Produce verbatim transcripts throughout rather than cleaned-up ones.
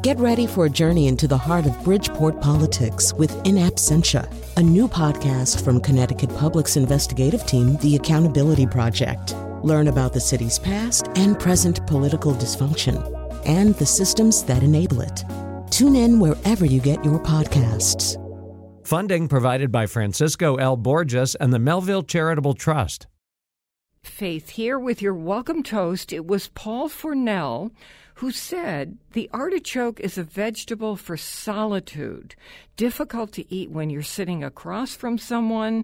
Get ready for a journey into the heart of Bridgeport politics with In Absentia, a new podcast from Connecticut Public's investigative team, The Accountability Project. Learn about the city's past and present political dysfunction and the systems that enable it. Tune in wherever you get your podcasts. Funding provided by Francisco L. Borges and the Melville Charitable Trust. Faith here with your welcome toast. It was Paul Fournel who said, "The artichoke is a vegetable for solitude, difficult to eat when you're sitting across from someone,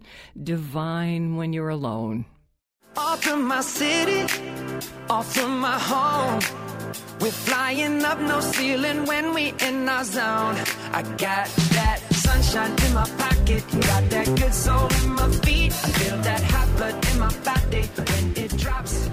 divine when you're alone." Off from my city, off from my home. We're flying up, no ceiling when we in our zone. I got that sunshine in my pocket, got that good soul in my feet. I feel that hot blood in my body when it drops.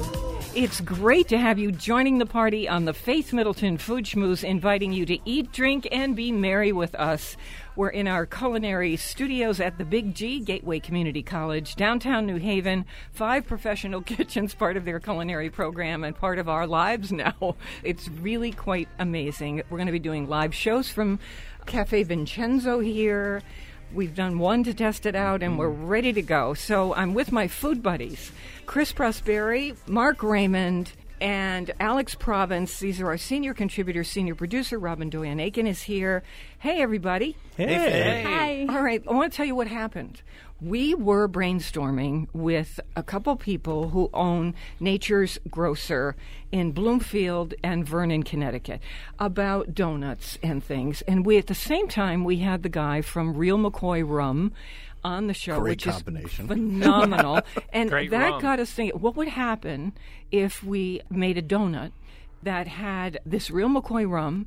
It's great to have you joining the party on the Faith Middleton Food Schmooze, inviting you to eat, drink, and be merry with us. We're in our culinary studios at the Big G, Gateway Community College, downtown New Haven. Five professional kitchens, part of their culinary program and part of our lives now. It's really quite amazing. We're going to be doing live shows from Cafe Vincenzo here. We've done one to test it out, and we're ready to go. So I'm with my food buddies, Chris Prosperi, Mark Raymond, and Alex Province. These are our senior contributors. Senior producer Robin Doyen-Aiken is here. Hey, everybody. Hey. Hey. Hi. All right, I want to tell you what happened. We were brainstorming with a couple people who own Nature's Grocer in Bloomfield and Vernon, Connecticut, about donuts and things. And we, at the same time, we had the guy from Real McCoy Rum on the show, Great which combination. is phenomenal. And Great that rum. got us thinking, what would happen if we made a donut that had this Real McCoy rum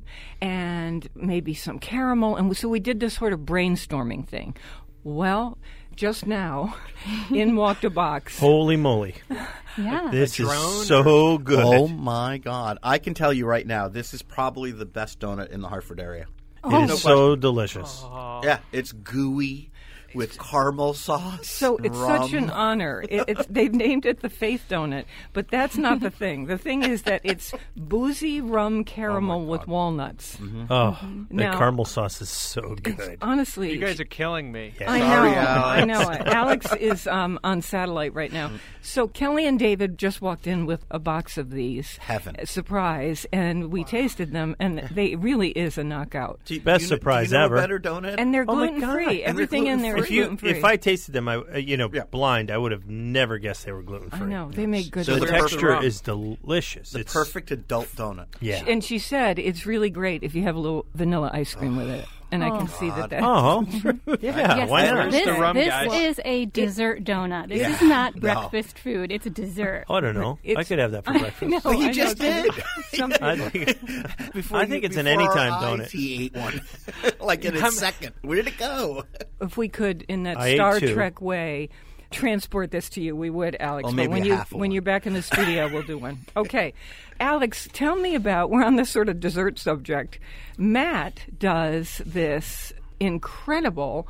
and maybe some caramel? And so we did this sort of brainstorming thing. Well, just now, in walked a box. Holy moly. Yeah. This is drone so good. Oh, my God. I can tell you right now, this is probably the best donut in the Hartford area. It is no so delicious. Yeah, it's gooey with caramel sauce. So and it's rum. such an honor. It, it's, they've named it the Faith Donut, but that's not the thing. The thing is that it's boozy rum caramel with walnuts. Oh, Now- the caramel sauce is so good. Honestly, You guys are killing me. Yeah. I know, Sorry, I Alex. know. it. Alex is um, on satellite right now. So Kelly and David just walked in with a box of these. Heaven. A surprise, and we tasted them, and they really is a knockout. Do you- Best do you know- surprise do you know ever. A better donut? And they're Oh my gluten God. free. And they're Everything in there is If you, gluten free. if I tasted them, I, uh, you know, Yeah. blind, I would have never guessed they were gluten I free. know they make good. So The the donuts. texture rum. is delicious. the it's perfect adult donut. Yeah. And she said it's really great if you have a little vanilla ice cream with it. And I can see that. that Oh, yeah. Yes, Why this, not? this, the rum, this guys. is a dessert donut. This Yeah. is not No. breakfast food. It's a dessert. Oh, I don't know. I It's- could have that for I breakfast. know, He I just know. did. Some- I think, Before I you- think it's an before our anytime eyes, donut. He ate one. like in a I'm- second. Where did it go? if we could, in that I ate Star two. Trek way, transport this to you, we would, Alex. Well, but maybe when a you half of when one. you're back in the studio, we'll do one. Okay, Alex, tell me about. We're on this sort of dessert subject. Matt does this incredible,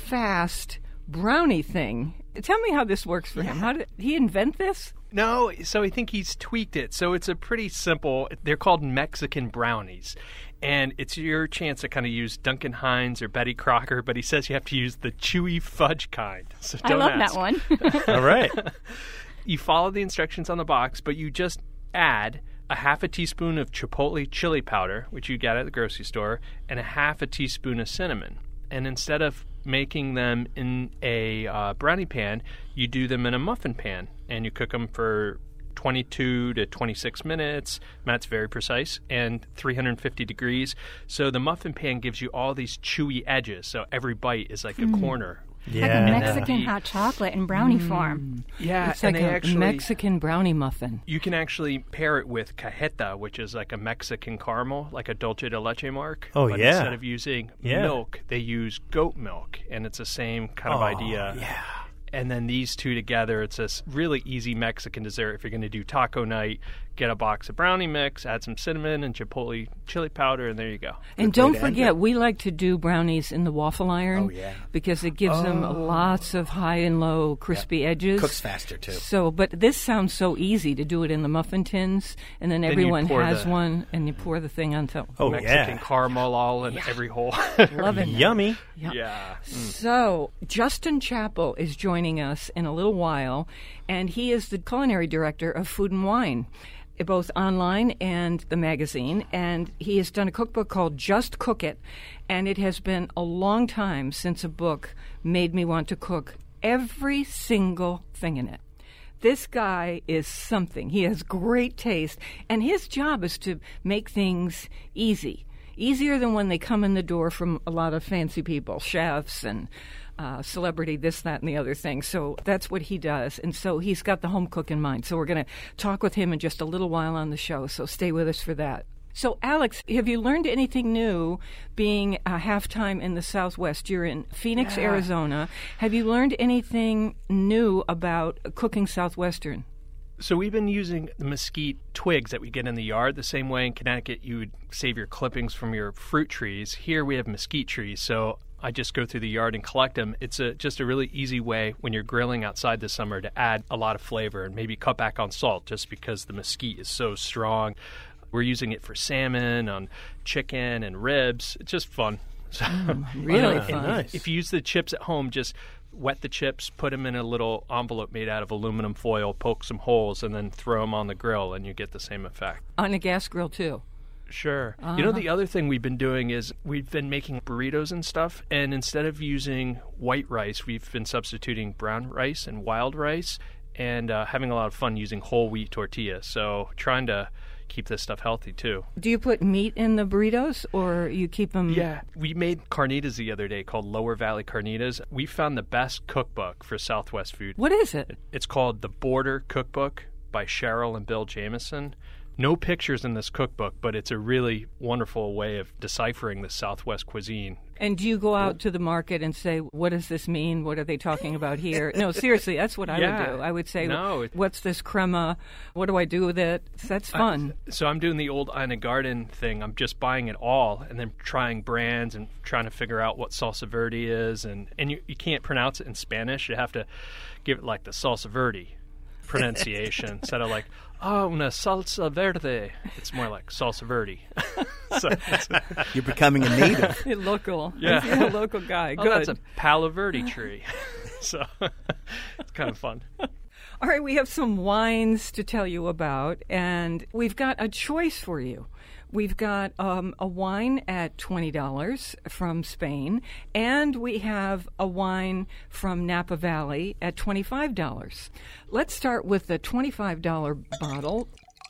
fast brownie thing. Tell me how this works for him. How did he invent this? No, so I think he's tweaked it. So it's a pretty simple, they're called Mexican brownies. And it's your chance to kind of use Duncan Hines or Betty Crocker, but he says you have to use the chewy fudge kind. So I don't love ask. that one. All right. You follow the instructions on the box, but you just add a half a teaspoon of chipotle chili powder, which you get at the grocery store, and a half a teaspoon of cinnamon. And instead of making them in a uh, brownie pan, you do them in a muffin pan, and you cook them for twenty-two to twenty-six minutes. Matt's very precise, and three hundred fifty degrees. So the muffin pan gives you all these chewy edges, so every bite is like a corner. Yeah. Like a no. Mexican the- hot chocolate in brownie form. Yeah, It's and like they a actually Mexican brownie muffin. you can actually pair it with cajeta, which is like a Mexican caramel, like a dulce de leche mark. Oh, but yeah. Instead of using Yeah. milk, they use goat milk, and it's the same kind of Oh, idea. yeah. And then these two together, it's a s- really easy Mexican dessert. If you're going to do taco night, get a box of brownie mix, add some cinnamon and chipotle chili powder, and there you go. And Good way don't to end forget, it. we like to do brownies in the waffle iron. Oh, yeah. Because it gives them lots of high and low crispy edges. Cooks faster, too. So, but this sounds so easy to do it in the muffin tins, and then Then you everyone pour has the- one, and you pour the thing on top. Oh, Mexican yeah. caramel all in every hole. Loving it. Yummy. Yeah. Yeah. So, Justin Chappell is joining us in a little while, and he is the culinary director of Food and Wine, both online and the magazine. And he has done a cookbook called Just Cook It, and it has been a long time since a book made me want to cook every single thing in it. This guy is something. He has great taste, and his job is to make things easy. Easier than when they come in the door from a lot of fancy people, chefs and uh, celebrity, this, that, and the other thing. So that's what he does. And so he's got the home cook in mind. So we're going to talk with him in just a little while on the show. So stay with us for that. So, Alex, have you learned anything new being a halftime in the Southwest? You're in Phoenix, Yeah. Arizona. Have you learned anything new about cooking Southwestern? So we've been using the mesquite twigs that we get in the yard the same way in Connecticut you would save your clippings from your fruit trees. Here we have mesquite trees, so I just go through the yard and collect them. It's a, just a really easy way when you're grilling outside this summer to add a lot of flavor and maybe cut back on salt just because the mesquite is so strong. We're using it for salmon, on chicken and ribs. It's just fun. So, Really Yeah, fun. nice. if you use the chips at home, just wet the chips, put them in a little envelope made out of aluminum foil, poke some holes, and then throw them on the grill, and you get the same effect. On a gas grill, too. Sure. You know, the other thing we've been doing is we've been making burritos and stuff, and instead of using white rice, we've been substituting brown rice and wild rice, and uh, having a lot of fun using whole wheat tortillas. So trying to keep this stuff healthy, too. Do you put meat in the burritos, or you keep them? Yeah, we made carnitas the other day called Lower Valley Carnitas. We found the best cookbook for Southwest food. What is it? It's called The Border Cookbook by Cheryl and Bill Jameson. No pictures in this cookbook, but it's a really wonderful way of deciphering the Southwest cuisine. And do you go out to the market and say, what does this mean? What are they talking about here? No, seriously, that's what I Yeah. would do. I would say, No, it- what's this crema? What do I do with it? That's fun. So I'm doing the old Ina Garden thing. I'm just buying it all and then trying brands and trying to figure out what salsa verde is. And, and you, you can't pronounce it in Spanish. You have to give it like the salsa verde pronunciation instead of like, oh, una salsa verde. It's more like salsa verde. So it's a- You're becoming a native. Local. Yeah. You're a local guy. oh, Good. that's a Palo Verde tree. So it's kind of fun. All right, we have some wines to tell you about, and we've got a choice for you. We've got um, a wine at twenty dollars from Spain, and we have a wine from Napa Valley at twenty-five dollars. Let's start with the twenty-five dollars bottle.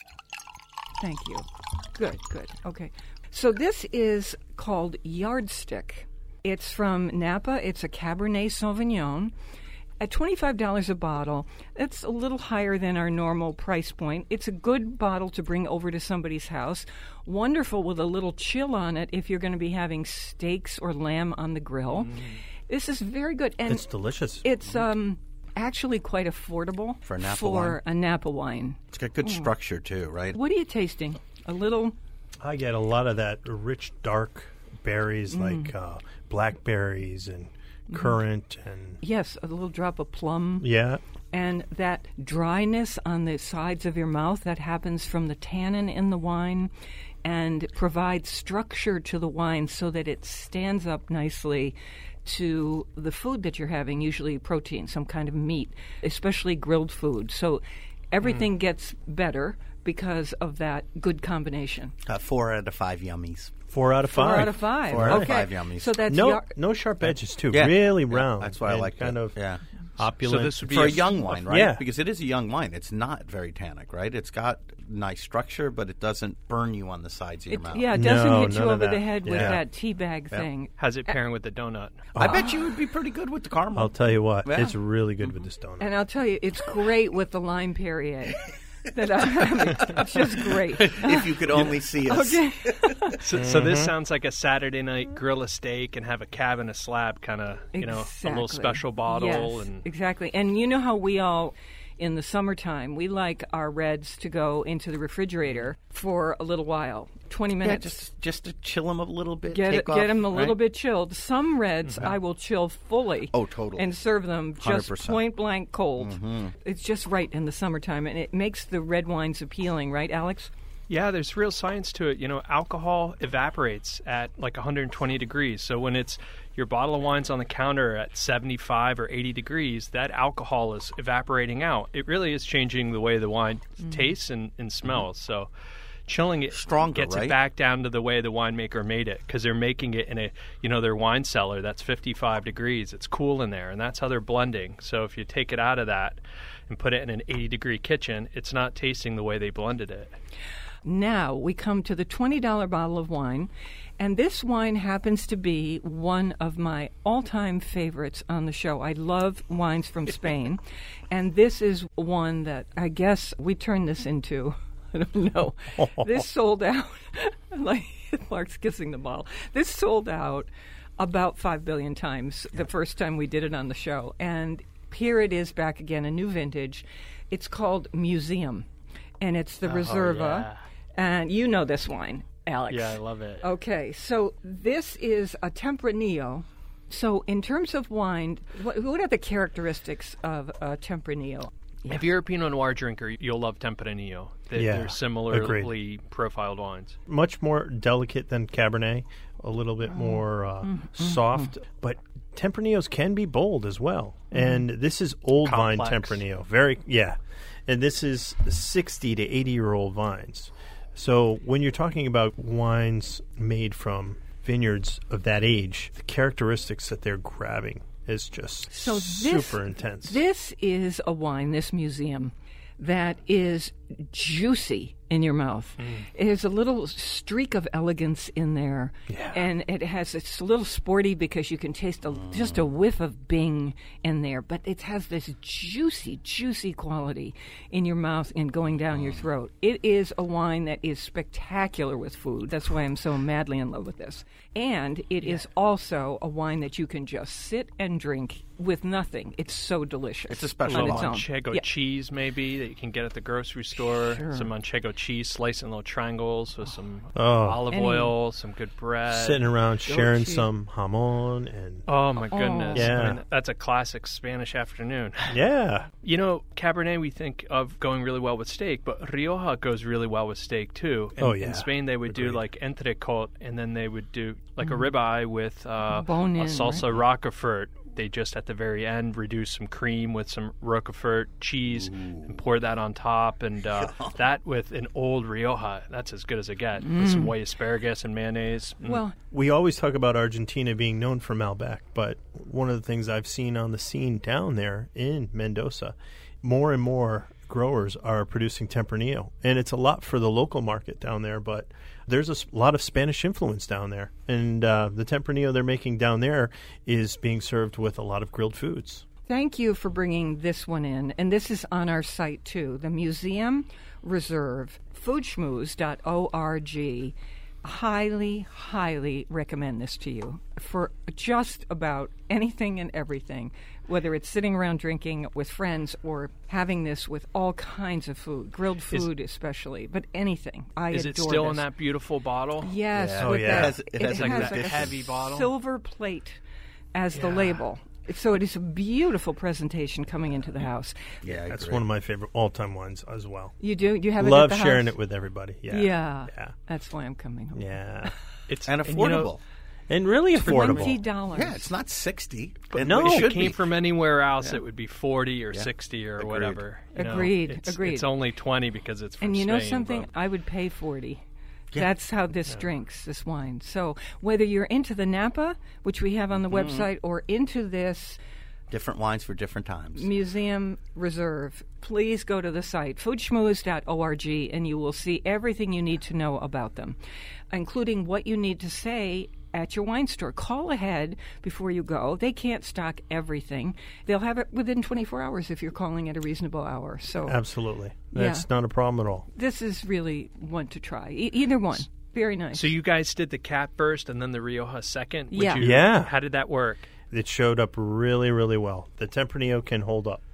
Thank you. Good, good. Okay. So this is called Yardstick. It's from Napa. It's a Cabernet Sauvignon. At twenty-five dollars a bottle, that's a little higher than our normal price point. It's a good bottle to bring over to somebody's house. Wonderful with a little chill on it if you're going to be having steaks or lamb on the grill. Mm. This is very good. And It's delicious. It's um, actually quite affordable For a Napa for wine? a Napa wine. It's got good structure, too, right? What are you tasting? A little... I get a lot of that rich, dark berries like uh, blackberries and currant and Yes, a little drop of plum. yeah. And that dryness on the sides of your mouth, that happens from the tannin in the wine and provides structure to the wine so that it stands up nicely to the food that you're having, usually protein, some kind of meat, especially grilled food. So everything gets better because of that good combination. Uh, four out of five yummies. Four out of five. Four out of five. Four out of okay. five yummies. So that's No, yar- no sharp edges too. Yeah. Really Yeah, round. that's why I and like kind it. of Yeah. opulent. So this would be For a a- young wine, right? Yeah. Because it is a young wine. It's not very tannic, right? It's got nice structure, but it doesn't burn you on the sides of your it, mouth. yeah, it doesn't No, hit you none of over the that. head with Yeah. that tea bag thing. How's it pairing with the donut? I bet you would be pretty good with the caramel. I'll tell you what, Yeah. it's really good with this donut. And I'll tell you, it's great with the lime Perrier. that I'm having. It's just great. if you could only see us. Okay. So, so this sounds like a Saturday night grill a steak and have a cab and a slab kind of, you know, a little Exactly. special bottle. Yes, and exactly. And you know how we all in the summertime, we like our reds to go into the refrigerator for a little while, twenty Yeah, minutes. just just to chill them a little bit. Get take it, off, get them a little right? bit chilled. Some reds I will chill fully. Oh, totally. And serve them one hundred just percent. point blank cold. It's just right in the summertime, and it makes the red wines appealing, right, Alex? Yeah, there's real science to it. You know, alcohol evaporates at like one hundred twenty degrees. So when it's your bottle of wine's on the counter at seventy-five or eighty degrees, that alcohol is evaporating out. It really is changing the way the wine tastes and, and smells. So chilling it Stronger, gets right? it back down to the way the winemaker made it, because they're making it in a, you know, their wine cellar that's fifty-five degrees. It's cool in there, and that's how they're blending. So if you take it out of that and put it in an eighty degree kitchen, it's not tasting the way they blended it. Now we come to the twenty dollars bottle of wine, and this wine happens to be one of my all-time favorites on the show. I love wines from Spain, and this is one that I guess we turned this into, I don't know, this sold out, like Mark's kissing the bottle. This sold out about five billion times the first time we did it on the show, and here it is back again, a new vintage. It's called Museum, and it's the Reserva. yeah. And you know this wine, Alex. Yeah, I love it. Okay, so this is a Tempranillo. So in terms of wine, what, what are the characteristics of a Tempranillo? If you're a Pinot Noir drinker, you'll love Tempranillo. They, Yeah, they're similarly agreed. profiled wines. Much more delicate than Cabernet, a little bit more uh, soft, but Tempranillos can be bold as well. And this is old vine Complex. Tempranillo. Very, yeah. And this is sixty to eighty year old vines. So when you're talking about wines made from vineyards of that age, the characteristics that they're grabbing is just So this, super intense. This is a wine, this museum, that is juicy in your mouth. It has a little streak of elegance in there, Yeah. and it has it's a little sporty because you can taste a, just a whiff of Bing in there, but it has this juicy, juicy quality in your mouth and going down your throat. It is a wine that is spectacular with food. That's why I'm so madly in love with this. And it is also a wine that you can just sit and drink with nothing. It's so delicious. It's a special on A its little own. Manchego Yeah. cheese, maybe, that you can get at the grocery store. Sure. Some Manchego cheese sliced in little triangles with some Oh. olive Any- oil, some good bread. Sitting around sharing cheese. some jamon and Oh, my goodness. Yeah. I mean, that's a classic Spanish afternoon. yeah. You know, Cabernet we think of going really well with steak, but Rioja goes really well with steak, too. In, Oh, yeah. In Spain, they would do Agreed. like entrecote, and then they would do like a ribeye with uh, Bone a in, salsa roquefort. They just, at the very end, reduce some cream with some roquefort cheese and pour that on top. And uh, that with an old Rioja, that's as good as it gets. With some white asparagus and mayonnaise. Mm. Well, We always talk about Argentina being known for Malbec, but one of the things I've seen on the scene down there in Mendoza, more and more growers are producing Tempranillo. And it's a lot for the local market down there, but there's a s- lot of Spanish influence down there. And uh, the Tempranillo they're making down there is being served with a lot of grilled foods. thank you for bringing this one in. And this is on our site, too. The Museum Reserve, food schmooze dot org. Highly, highly recommend this to you for just about anything and everything, whether it's sitting around drinking with friends or having this with all kinds of food, grilled food especially, but anything. I Is adore it still this. in that beautiful bottle? Yes, Yeah. with Oh, yeah. that, It has- it has, like, has that a heavy bottle. silver plate as the label. So it is a beautiful presentation coming into the house. Yeah, I That's agree. one of my favorite all-time wines as well. You do? You have it Love at the sharing house? it with everybody. Yeah. Yeah. Yeah. That's why I'm coming home. Yeah. It's and you know, affordable. And really affordable. Twenty dollars. Yeah, it's not sixty. But It- no, it if should it came be. from anywhere else, it would be forty or Yeah. sixty or Agreed. whatever. you know. Agreed, It's, agreed. It's only twenty because it's from And you know Spain, something? but- I would pay forty. That's how this drinks, this wine. So whether you're into the Napa, which we have on the Mm-hmm. website, or into this different wines for different times. Museum Reserve, please go to the site, food schmooze dot org, and you will see everything you need to know about them, including what you need to say at your wine store. Call ahead before you go. They can't stock everything. They'll have it within twenty-four hours if you're calling at a reasonable hour. So Absolutely. Yeah. That's not a problem at all. this is really one to try. E- either one. Very nice. So you guys did the Cat first and then the Rioja second? Would Yeah. you- Yeah. How did that work? It showed up really, really well. The Tempranillo can hold up.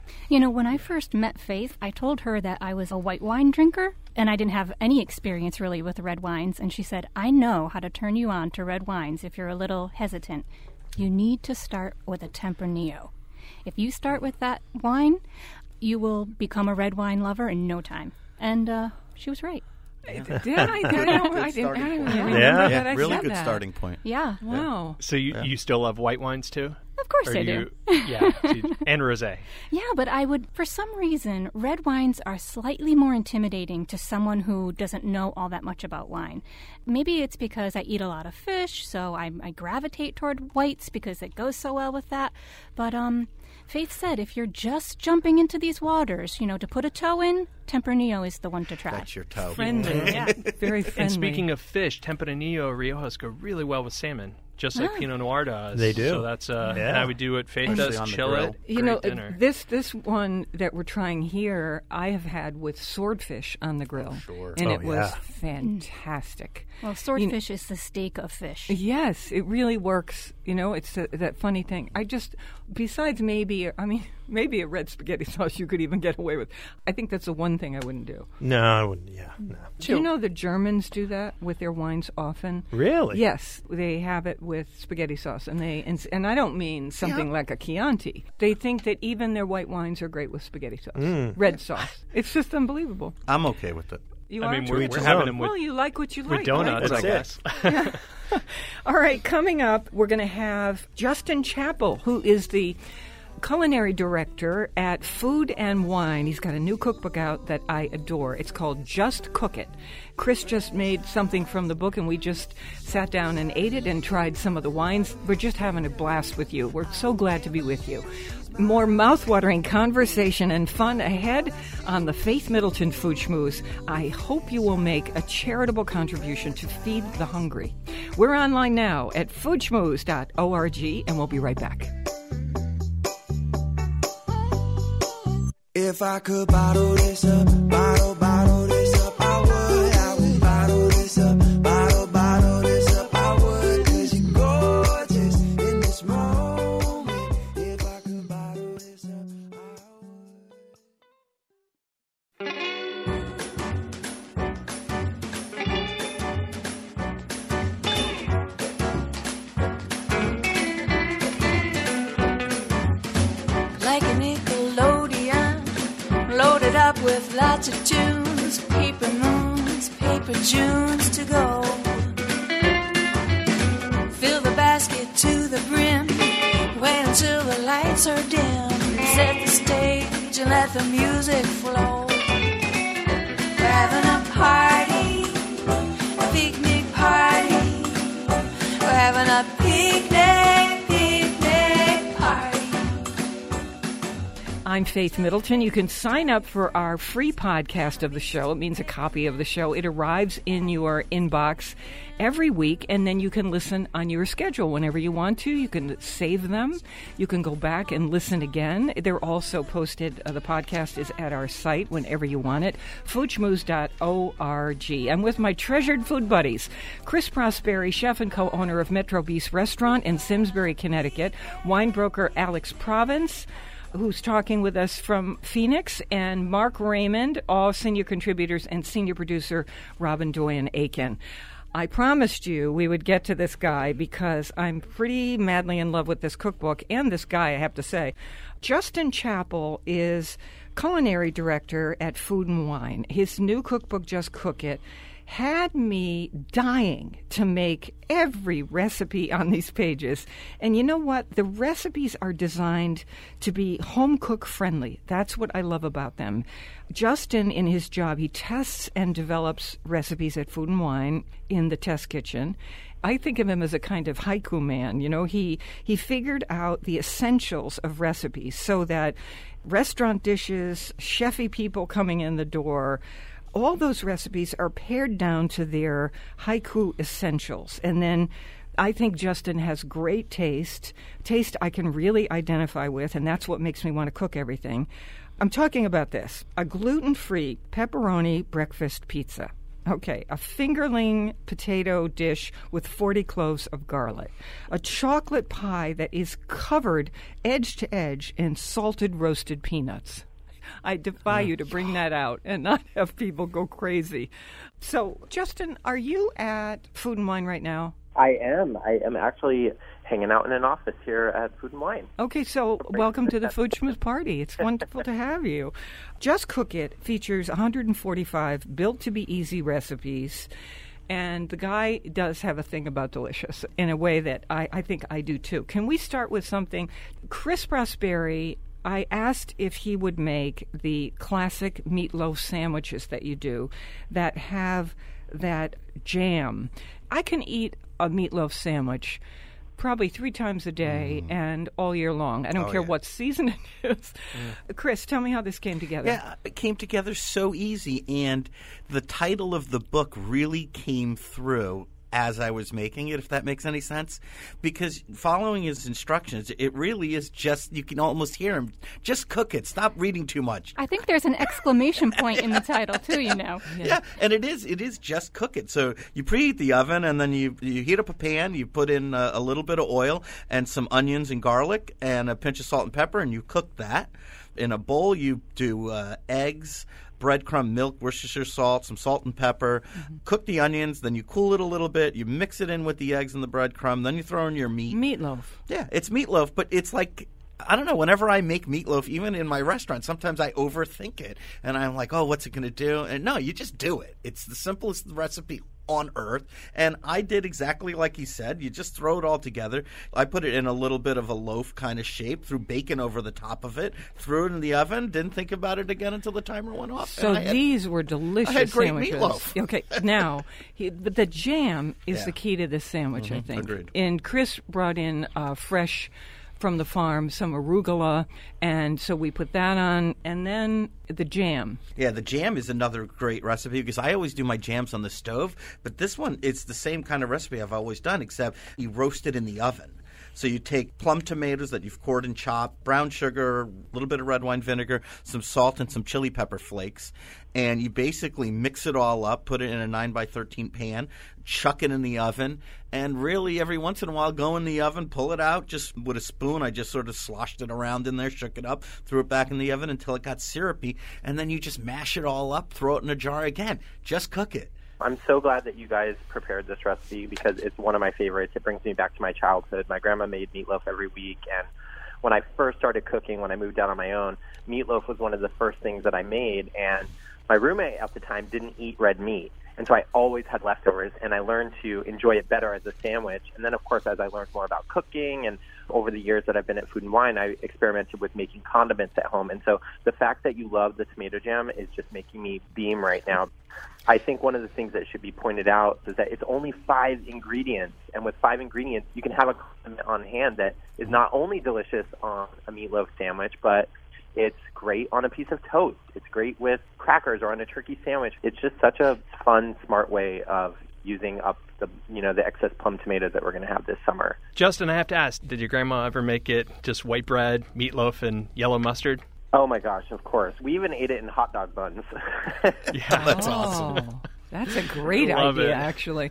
You know, when I first met Faith, I told her that I was a white wine drinker, and I didn't have any experience really with red wines. And she said, I know how to turn you on to red wines if you're a little hesitant. You need to start with a Tempranillo. If you start with that wine, you will become a red wine lover in no time. And uh, she was right. Yeah. Did I? I don't, I didn't, I don't remember Yeah. that I really said good that. starting point. Yeah. Wow. So you, Yeah. you still love white wines too? Of course Or I do do. you- yeah, so you- and rosé. Yeah, but I would, for some reason, red wines are slightly more intimidating to someone who doesn't know all that much about wine. Maybe it's because I eat a lot of fish, so I, I gravitate toward whites because it goes so well with that. But um, Faith said if you're just jumping into these waters, you know, to put a toe in, Tempranillo is the one to try. That's your toe. Friendly. Yeah. Very friendly. And speaking of fish, Tempranillo Riojas go really well with salmon, just like Ah. Pinot Noir does. They do. So that's uh, Yeah. and I would do what Faith Especially does, on the chill grill. it. You great know, dinner. this this one that we're trying here, I have had with swordfish on the grill, sure. and Oh, it was yeah. fantastic. Well, swordfish is the steak of fish. Yes, it really works. You know, it's a, that funny thing. I just, besides maybe, I mean, maybe a red spaghetti sauce you could even get away with. I think that's the one thing I wouldn't do. No, I wouldn't. Yeah, no. Do you know the Germans do that with their wines often? Really? Yes, they have it with spaghetti sauce, and they and, and I don't mean something like a Chianti. They think that even their white wines are great with spaghetti sauce, Mm. red sauce. It's just unbelievable. I'm okay with it. You I are mean, too? we're, each we're his having own. them with, Well, you like what you with like. donuts, I That's guess. All right, coming up, we're going to have Justin Chappell, who is the culinary director at Food and Wine. He's got a new cookbook out that I adore. It's called Just Cook It. Chris just made something from the book, and we just sat down and ate it and tried some of the wines. We're just having a blast with you. We're so glad to be with you. More mouth-watering conversation and fun ahead on the Faith Middleton Food Schmooze. I hope you will make a charitable contribution to feed the hungry. We're online now at food schmooze dot org, and we'll be right back. If I could bottle this up, bottle, bottle this up, I would. I would bottle this up, bottle, bottle this up, I would. 'Cause you're gorgeous in this moment. If I could bottle this up, I would. Like a Nickelodeon, loaded up with lots of tunes, paper moons, paper Junes to go. Fill the basket to the brim, wait until the lights are dim. Set the stage and let the music flow. We're having a party, a picnic party. We're having a picnic, picnic party. I'm Faith Middleton. You can sign up for our free podcast of the show. It means a copy of the show. It arrives in your inbox every week, and then you can listen on your schedule whenever you want to. You can save them. You can go back and listen again. They're also posted. Uh, the podcast is at our site whenever you want it, food schmooze dot org. I'm with my treasured food buddies, Chris Prosperi, chef and co-owner of Metro Beast Restaurant in Simsbury, Connecticut, wine broker Alex Province, who's talking with us from Phoenix, and Mark Raymond, all senior contributors, and senior producer Robin Doyen-Aiken. I promised you we would get to this guy because I'm pretty madly in love with this cookbook and this guy, I have to say. Justin Chappell is culinary director at Food and Wine. His new cookbook, Just Cook It, had me dying to make every recipe on these pages. And you know what? The recipes are designed to be home cook friendly. That's what I love about them. Justin, in his job, he tests and develops recipes at Food and Wine in the test kitchen. I think of him as a kind of haiku man. You know, he, he figured out the essentials of recipes so that restaurant dishes, chefy people coming in the door, all those recipes are pared down to their haiku essentials. And then I think Justin has great taste, taste I can really identify with, and that's what makes me want to cook everything. I'm talking about this, a gluten-free pepperoni breakfast pizza. Okay, a fingerling potato dish with forty cloves of garlic. A chocolate pie that is covered edge to edge in salted roasted peanuts. I defy you to bring that out and not have people go crazy. So, Justin, are you at Food and Wine right now? I am. I am actually hanging out in an office here at Food and Wine. Okay, so welcome to the Food Schmooze Party. It's wonderful to have you. Just Cook It features one hundred forty-five built-to-be-easy recipes, and the guy does have a thing about delicious in a way that I, I think I do too. Can we start with something? Chris Prosperi, I asked if he would make the classic meatloaf sandwiches that you do that have that jam. I can eat a meatloaf sandwich probably three times a day mm. and all year long. I don't oh, care yeah. what season it is. Mm. Chris, tell me how this came together. Yeah, it came together so easy, and the title of the book really came through as I was making it, if that makes any sense. Because following his instructions, it really is just, you can almost hear him, just cook it. Stop reading too much. I think there's an exclamation point in the title, too, you know. Yeah, yeah and it is it is just cook it. So you preheat the oven, and then you, you heat up a pan, you put in a, a little bit of oil and some onions and garlic and a pinch of salt and pepper, and you cook that. In a bowl, you do uh, eggs, breadcrumb, milk, Worcestershire salt, some salt and pepper. Mm-hmm. Cook the onions, then you cool it a little bit. You mix it in with the eggs and the breadcrumb. Then you throw in your meat. Meatloaf. Yeah, it's meatloaf, but it's like, I don't know, whenever I make meatloaf, even in my restaurant, sometimes I overthink it. And I'm like, oh, what's it going to do? And no, you just do it. It's the simplest recipe on earth. And I did exactly like he said. You just throw it all together. I put it in a little bit of a loaf kind of shape, threw bacon over the top of it, threw it in the oven, didn't think about it again until the timer went off. So had, these were delicious I had great sandwiches. Meatloaf. Okay, now, he, but the jam is yeah. the key to this sandwich, mm-hmm. I think. Agreed. And Chris brought in uh, fresh from the farm, some arugula, and so we put that on, and then the jam. Yeah, the jam is another great recipe because I always do my jams on the stove, but this one, it's the same kind of recipe I've always done, except you roast it in the oven. So you take plum tomatoes that you've cored and chopped, brown sugar, a little bit of red wine vinegar, some salt, and some chili pepper flakes. And you basically mix it all up, put it in a nine by thirteen pan, chuck it in the oven, and really every once in a while go in the oven, pull it out. Just with a spoon, I just sort of sloshed it around in there, shook it up, threw it back in the oven until it got syrupy. And then you just mash it all up, throw it in a jar again. Just cook it. I'm so glad that you guys prepared this recipe because it's one of my favorites. It brings me back to my childhood. My grandma made meatloaf every week, and when I first started cooking, when I moved out on my own, meatloaf was one of the first things that I made, and my roommate at the time didn't eat red meat, and so I always had leftovers, and I learned to enjoy it better as a sandwich. And then, of course, as I learned more about cooking, and over the years that I've been at Food and Wine, I experimented with making condiments at home. And so the fact that you love the tomato jam is just making me beam right now. I think one of the things that should be pointed out is that it's only five ingredients, and with five ingredients, you can have a condiment on hand that is not only delicious on a meatloaf sandwich, but it's great on a piece of toast. It's great with crackers or on a turkey sandwich. It's just such a fun, smart way of using up the you know the excess plum tomatoes that we're going to have this summer. Justin, I have to ask, did your grandma ever make it just white bread, meatloaf, and yellow mustard? Oh, my gosh, of course. We even ate it in hot dog buns. Yeah, that's oh, awesome. That's a great Love idea, it. actually.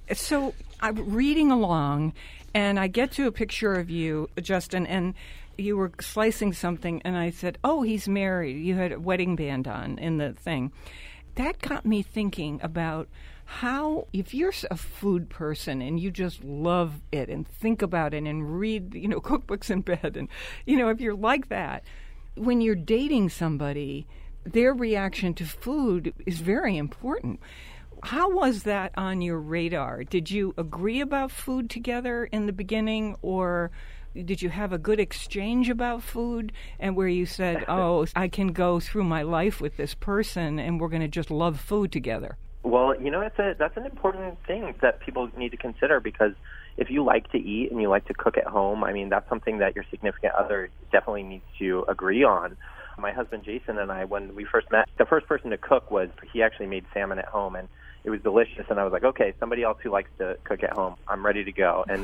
So I'm reading along, and I get to a picture of you, Justin, and you were slicing something, and I said, oh, he's married. You had a wedding band on in the thing. That got me thinking about how, if you're a food person and you just love it and think about it and read, you know, cookbooks in bed, and, you know, if you're like that, when you're dating somebody, their reaction to food is very important. How was that on your radar? Did you agree about food together in the beginning, or did you have a good exchange about food and where you said, oh, I can go through my life with this person and we're going to just love food together? Well, you know, it's a, that's an important thing that people need to consider, because if you like to eat and you like to cook at home, I mean, that's something that your significant other definitely needs to agree on. My husband Jason and I, when we first met, the first person to cook was, he actually made salmon at home, and it was delicious. And I was like, okay, somebody else who likes to cook at home, I'm ready to go. And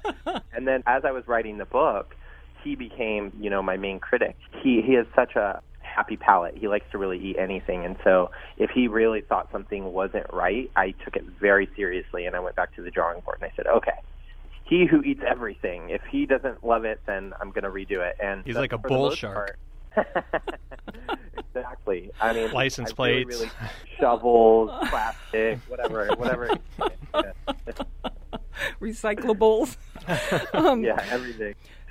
and then as I was writing the book, he became, you know, my main critic. He he has such a happy palate. He likes to really eat anything. And so if he really thought something wasn't right, I took it very seriously, and I went back to the drawing board and I said, okay, he who eats everything, if he doesn't love it, then I'm going to redo it. And he's like a bull shark. Exactly. I mean, license I plates, really, really shovels, plastic, whatever, whatever. Recyclables. um, yeah, everything.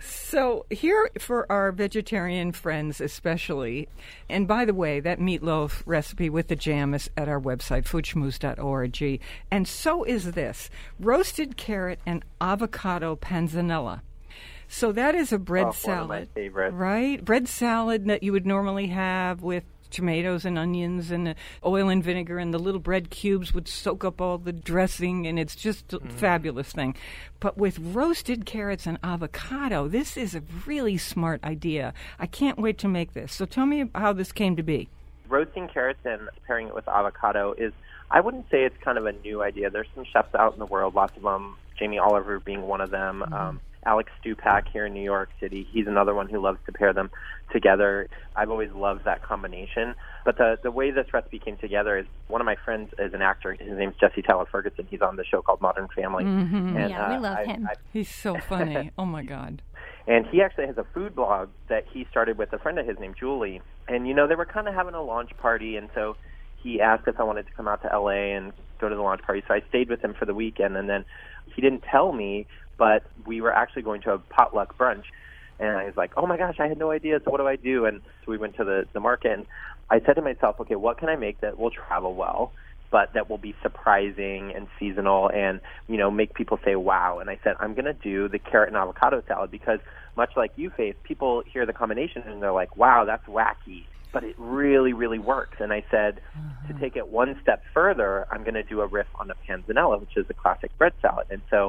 So here for our vegetarian friends especially, and by the way, that meatloaf recipe with the jam is at our website, food schmooze dot org, and so is this, roasted carrot and avocado panzanella. So that is a bread oh, salad, one of my favorites. Right? Bread salad that you would normally have with tomatoes and onions and oil and vinegar, and the little bread cubes would soak up all the dressing, and it's just a mm. fabulous thing. But with roasted carrots and avocado, this is a really smart idea. I can't wait to make this. So tell me how this came to be. Roasting carrots and pairing it with avocado is, I wouldn't say it's kind of a new idea. There's some chefs out in the world, lots of them, Jamie Oliver being one of them, mm. um, Alex Stupak here in New York City. He's another one who loves to pair them together. I've always loved that combination. But the the way this recipe came together is one of my friends is an actor. His name's Jesse Tyler Ferguson. He's on the show called Modern Family. Mm-hmm. And, yeah, uh, we love I, him. I, He's so funny. Oh, my God. And he actually has a food blog that he started with a friend of his named Julie. And, you know, they were kind of having a launch party, and so he asked if I wanted to come out to L A and go to the launch party. So I stayed with him for the weekend, and then he didn't tell me, but we were actually going to a potluck brunch. And I was like, oh, my gosh, I had no idea, so what do I do? And so we went to the, the market, and I said to myself, okay, what can I make that will travel well, but that will be surprising and seasonal and, you know, make people say, wow. And I said, I'm going to do the carrot and avocado salad because, much like you, Faith, people hear the combination and they're like, wow, that's wacky. But it really, really works. And I said, uh-huh. to take it one step further, I'm going to do a riff on the panzanella, which is a classic bread salad. And so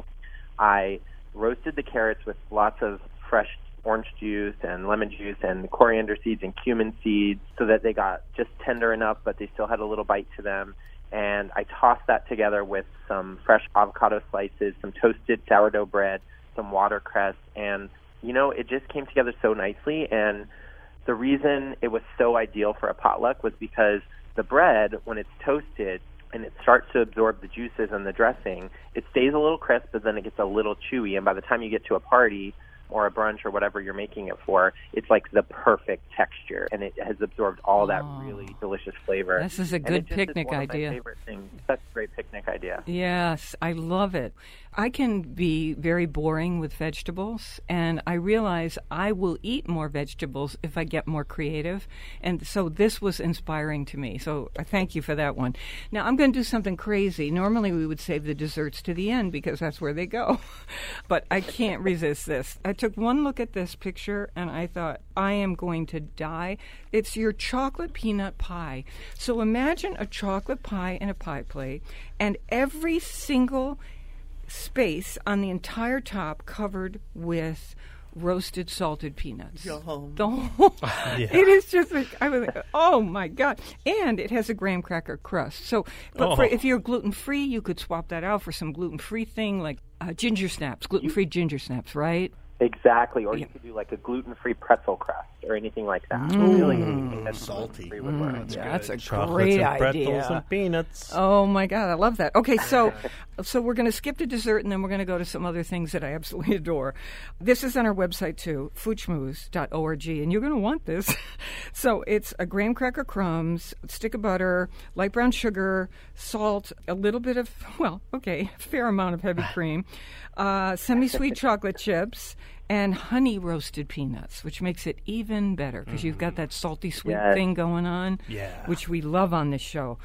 I roasted the carrots with lots of fresh orange juice and lemon juice and coriander seeds and cumin seeds so that they got just tender enough, but they still had a little bite to them. And I tossed that together with some fresh avocado slices, some toasted sourdough bread, some watercress, and, you know, it just came together so nicely. And the reason it was so ideal for a potluck was because the bread, when it's toasted and it starts to absorb the juices and the dressing, it stays a little crisp, but then it gets a little chewy. And by the time you get to a party or a brunch or whatever you're making it for, it's like the perfect texture, and it has absorbed all that oh, really delicious flavor. This is a good and it just picnic is one idea. Of my favorite things. Such a great picnic idea. Yes, I love it. I can be very boring with vegetables, and I realize I will eat more vegetables if I get more creative, and so this was inspiring to me, so I thank you for that one. Now, I'm going to do something crazy. Normally, we would save the desserts to the end because that's where they go, but I can't resist this. I took one look at this picture, and I thought, I am going to die. It's your chocolate peanut pie. So imagine a chocolate pie in a pie plate, and every single space on the entire top covered with roasted salted peanuts. Yum. The whole, Yeah. It is just like, I was like, oh my God. And it has a graham cracker crust. So, but Oh. for, if you're gluten free, you could swap that out for some gluten free thing like uh, ginger snaps, gluten free ginger snaps, right? Exactly, or Yeah. you could do like a gluten-free pretzel crust or anything like that. Mm. Really anything that's Salty. gluten-free would work. Mm, Yeah. that's a Chocolates great and pretzels idea. and peanuts. Oh my God, I love that. Okay, so so we're going to skip to dessert, and then we're going to go to some other things that I absolutely adore. This is on our website too, food schmooze dot org, and you're going to want this. So it's a graham cracker crumbs, stick of butter, light brown sugar, salt, a little bit of, well, okay, a fair amount of heavy cream, uh, semi-sweet chocolate chips, and honey roasted peanuts, which makes it even better because you've got that salty sweet Yes. thing going on, Yeah. which we love on this show.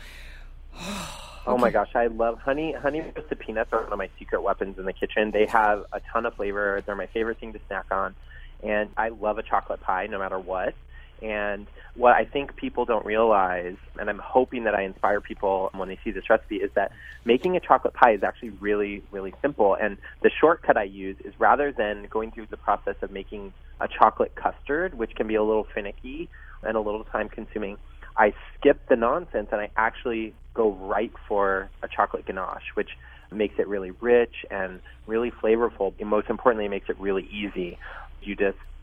Oh my gosh, I love honey. Honey roasted peanuts are one of my secret weapons in the kitchen. They have a ton of flavor. They're my favorite thing to snack on, and I love a chocolate pie no matter what. And what I think people don't realize, and I'm hoping that I inspire people when they see this recipe, is that making a chocolate pie is actually really, really simple. And the shortcut I use is rather than going through the process of making a chocolate custard, which can be a little finicky and a little time-consuming, I skip the nonsense and I actually go right for a chocolate ganache, which makes it really rich and really flavorful. And most importantly, it makes it really easy. You just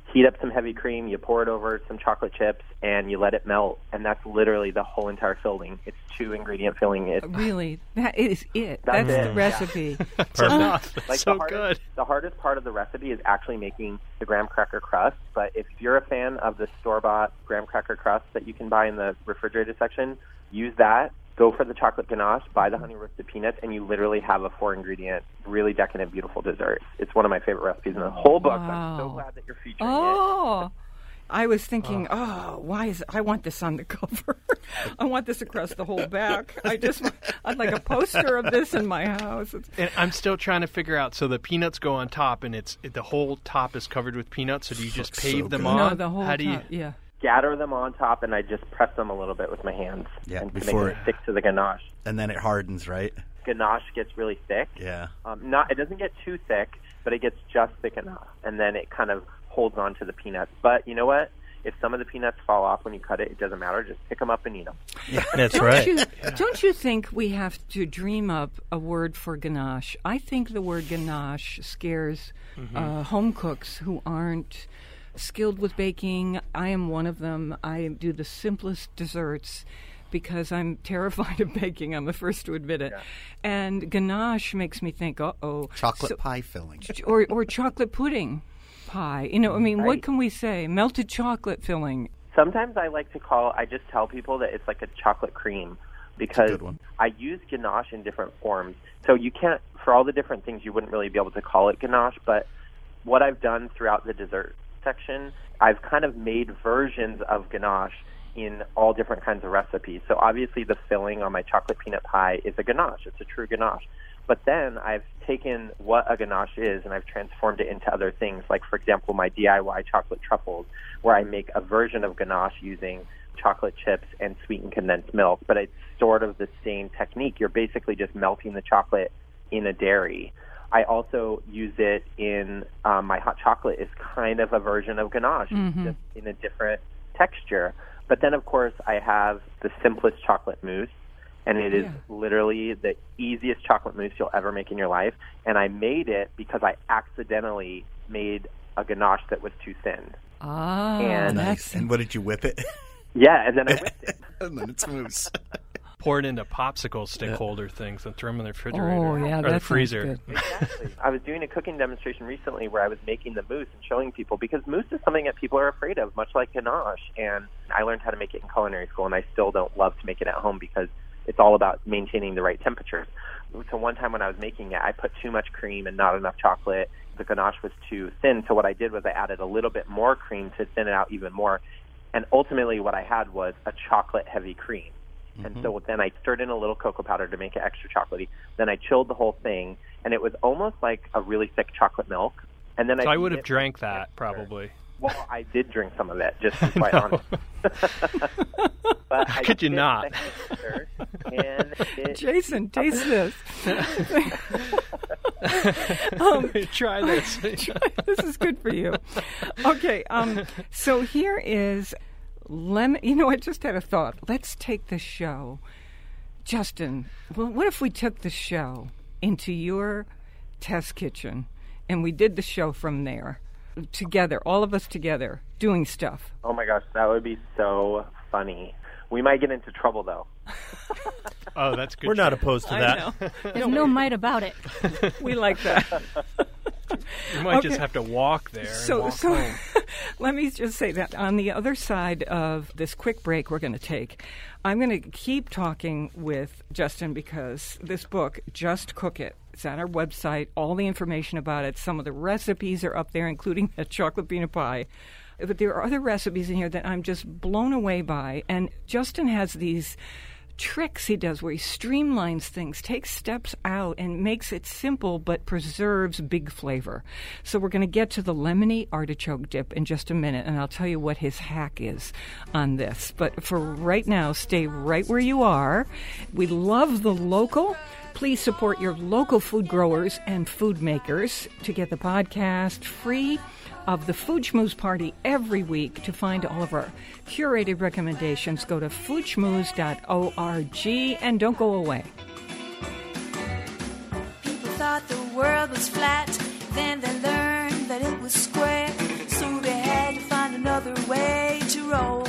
heat up some heavy cream, you pour it over some chocolate chips, and you let it melt. And that's literally the whole entire filling. It's two-ingredient filling. It's, really? That is it. That's That's, it, the yeah. recipe. That's enough. like so the hardest, good. The hardest part of the recipe is actually making the graham cracker crust. But if you're a fan of the store-bought graham cracker crust that you can buy in the refrigerated section, use that. Go for the chocolate ganache, buy the honey roasted peanuts, and you literally have a four-ingredient, really decadent, beautiful dessert. It's one of my favorite recipes in the whole book. Wow. I'm so glad that you're featuring it. Oh, I was thinking, oh, why is I want this on the cover? I want this across the whole back. I just, I'd like a poster of this in my house. It's, And I'm still trying to figure out. So the peanuts go on top, and it's it, the whole top is covered with peanuts. So do you just Looks pave so them good. on? no, the whole How do you? top, yeah. Scatter them on top, and I just press them a little bit with my hands Yeah, and before- to make it stick to the ganache. And then it hardens, right? Ganache gets really thick. Yeah. Um, not, it doesn't get too thick, but it gets just thick enough, and then it kind of holds on to the peanuts. But you know what? If some of the peanuts fall off when you cut it, it doesn't matter. Just pick them up and eat them. That's Don't right. you, don't you think we have to dream up a word for ganache? I think the word ganache scares uh, home cooks who aren't skilled with baking. I am one of them. I do the simplest desserts because I'm terrified of baking. I'm the first to admit it. Yeah. And ganache makes me think, uh-oh. Chocolate So- pie filling. or, or chocolate pudding pie. You know, I mean, what Right. can we say? Melted chocolate filling. Sometimes I like to call, I just tell people that it's like a chocolate cream because good one. I use ganache in different forms. So you can't, for all the different things, you wouldn't really be able to call it ganache, but what I've done throughout the dessert section, I've kind of made versions of ganache in all different kinds of recipes. So obviously the filling on my chocolate peanut pie is a ganache. It's a true ganache. But then I've taken what a ganache is and I've transformed it into other things. Like, for example, my D I Y chocolate truffles, where I make a version of ganache using chocolate chips and sweetened condensed milk. But it's sort of the same technique. You're basically just melting the chocolate in a dairy. I also use it in um, my hot chocolate is kind of a version of ganache, Mm-hmm. just in a different texture. But then, of course, I have the simplest chocolate mousse, and it is Yeah. literally the easiest chocolate mousse you'll ever make in your life. And I made it because I accidentally made a ganache that was too thin. Ah, And- Nice. that's And what did you whip it? Yeah, and then I whipped it. And then it's mousse. Pour it into popsicle stick holder things and throw them in the refrigerator Oh, yeah, or that the sounds freezer. good. Exactly. I was doing a cooking demonstration recently where I was making the mousse and showing people, because mousse is something that people are afraid of, much like ganache. And I learned how to make it in culinary school, and I still don't love to make it at home because it's all about maintaining the right temperatures. So one time when I was making it, I put too much cream and not enough chocolate. The ganache was too thin, so what I did was I added a little bit more cream to thin it out even more. And ultimately what I had was a chocolate-heavy cream. And so then I stirred in a little cocoa powder to make it extra chocolatey. Then I chilled the whole thing, and it was almost like a really thick chocolate milk. And then So I, I would beat have it drank with that whipped probably. cream. Well, I did drink some of it, just to be quite honest. But I Could you did not? second dessert, and it, Jason, taste this. um, Try this. this is good for you. Okay, um, so here is lemon. You know, I just had a thought. Let's take the show, Justin. Well, what if we took the show into your test kitchen and we did the show from there, together, all of us together, doing stuff? oh my gosh, that would be so funny. We might get into trouble, though. Oh, that's good. We're not opposed to I that. know. There's no might about it. We like that. You might Okay. just have to walk there. and So, walk so home. let me just say that on the other side of this quick break we're going to take, I'm going to keep talking with Justin because this book, Just Cook It, it's on our website. All the information about it, some of the recipes are up there, including that chocolate peanut pie. But there are other recipes in here that I'm just blown away by. And Justin has these tricks he does where he streamlines things, takes steps out, and makes it simple but preserves big flavor. So we're going to get to the lemony artichoke dip in just a minute, and I'll tell you what his hack is on this. But for right now, stay right where you are. We love the local. Please support your local food growers and food makers to get the podcast free of the Food Schmooze Party every week. To find all of our curated recommendations, go to food schmooze dot org, and don't go away. People thought the world was flat, then they learned that it was square. So they had another way to roll.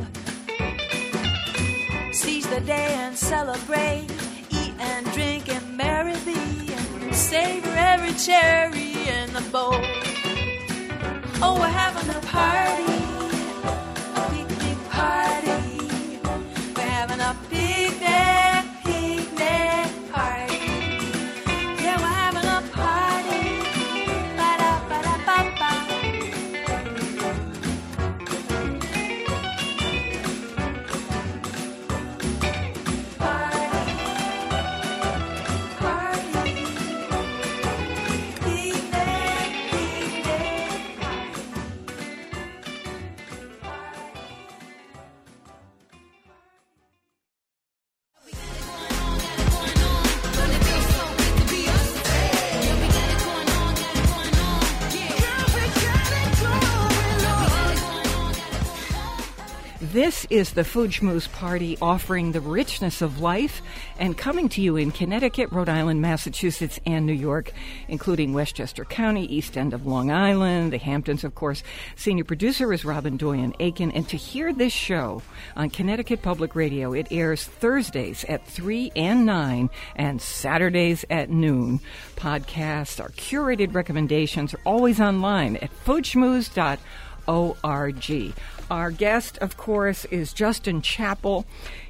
Seize the day and celebrate, eat and drink and merry be, and savor every cherry in the bowl. Oh, we're having a party, a big, big party. We're having a picnic, picnic party. Yeah, we're having a party. Ba-da-ba-da-ba-ba. This is the Food Schmooze Party, offering the richness of life and coming to you in Connecticut, Rhode Island, Massachusetts, and New York, including Westchester County, East End of Long Island, the Hamptons, of course. Senior producer is Robin Doyen-Aiken. And to hear this show on Connecticut Public Radio, it airs Thursdays at three and nine and Saturdays at noon. Podcasts, our curated recommendations are always online at food schmooze dot org. Our guest, of course, is Justin Chappell.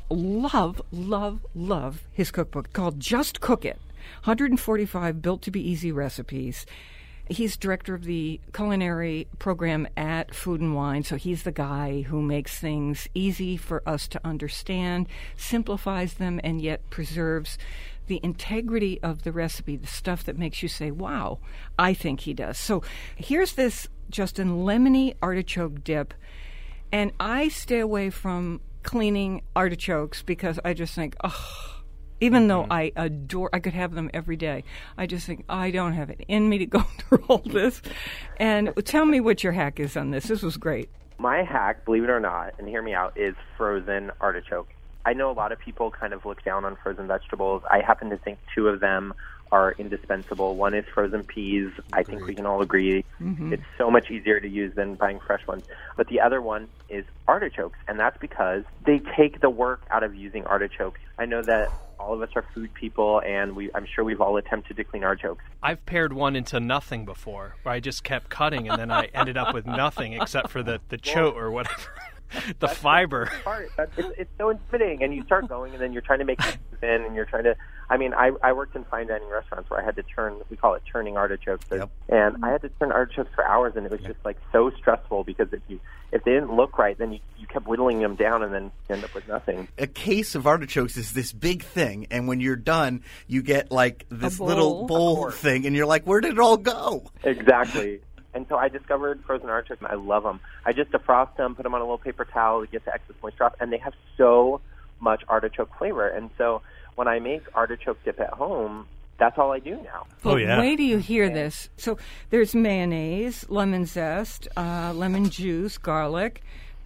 Love, love, love his cookbook called Just Cook It, one hundred forty-five built-to-be-easy recipes. He's director of the culinary program at Food and Wine, so he's the guy who makes things easy for us to understand, simplifies them, and yet preserves the integrity of the recipe, the stuff that makes you say, wow, I think he does. So here's this, Justin, lemony artichoke dip. And I stay away from cleaning artichokes because I just think, oh, even mm-hmm. though I adore, I could have them every day, I just think, I don't have it in me to go through all this. And tell me what your hack is on this. This was great. My hack, believe it or not, and hear me out, is frozen artichoke. I know a lot of people kind of look down on frozen vegetables. I happen to think two of them are indispensable. One is frozen peas. I think we can all agree mm-hmm. it's so much easier to use than buying fresh ones. But the other one is artichokes, and that's because they take the work out of using artichokes. I know that all of us are food people, and we, I'm sure we've all attempted to clean artichokes. I've pared one into nothing before, where I just kept cutting, and then I ended up with nothing except for the, the chote or whatever. The That's fiber. The part. That's, it's, it's so intimidating, and you start going, and then you're trying to make it in, and you're trying to. I mean, I I worked in fine dining restaurants where I had to turn. We call it turning artichokes, yep. and I had to turn artichokes for hours, and it was just like so stressful because if you if they didn't look right, then you you kept whittling them down, and then you end up with nothing. A case of artichokes is this big thing, and when you're done, you get like this bowl. little bowl thing, and you're like, where did it all go? Exactly. And so I discovered frozen artichokes, and I love them. I just defrost them, put them on a little paper towel to get the excess moisture off, and they have so much artichoke flavor. And so when I make artichoke dip at home, that's all I do now. Well, oh, yeah. Wait till you hear this. So there's mayonnaise, lemon zest, uh, lemon juice, garlic,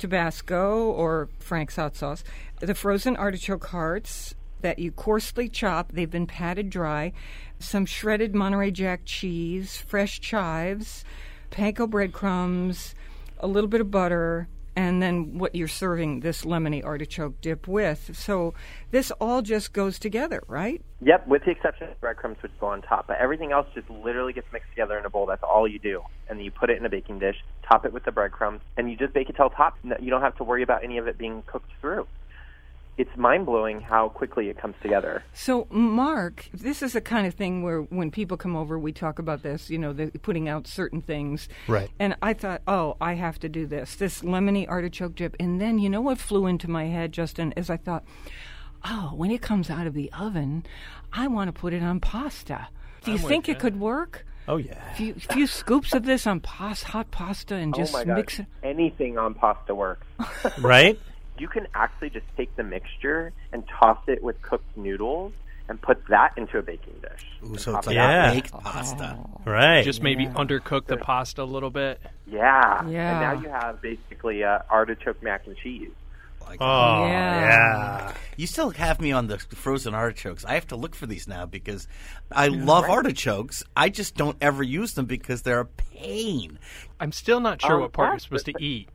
Tabasco or Frank's hot sauce, the frozen artichoke hearts that you coarsely chop. They've been patted dry. Some shredded Monterey Jack cheese, fresh chives, panko breadcrumbs, a little bit of butter, and then what you're serving this lemony artichoke dip with. So this all just goes together, right? Yep, with the exception of breadcrumbs, which go on top. But everything else just literally gets mixed together in a bowl. That's all you do. And then you put it in a baking dish, top it with the breadcrumbs, and you just bake it till top. You don't have to worry about any of it being cooked through. It's mind-blowing how quickly it comes together. So, Mark, this is the kind of thing where when people come over, we talk about this, you know, the, putting out certain things. Right. And I thought, oh, I have to do this, this lemony artichoke dip. And then, you know what flew into my head, Justin, is I thought, oh, when it comes out of the oven, I want to put it on pasta. Do you I'm think with it you. could work? Oh, yeah. A few, few scoops of this on pas- hot pasta and just oh my mix gosh. it. Anything on pasta works. Right? You can actually just take the mixture and toss it with cooked noodles and put that into a baking dish. Ooh, so it's like Yeah. baked pasta. Right. Just maybe undercook the pasta a little bit. Yeah. Yeah. And now you have basically uh, artichoke mac and cheese. I got Oh, Yeah. yeah. You still have me on the frozen artichokes. I have to look for these now because I love artichokes. I just don't ever use them because they're a pain. I'm still not sure Um, what part you're that's- supposed to eat.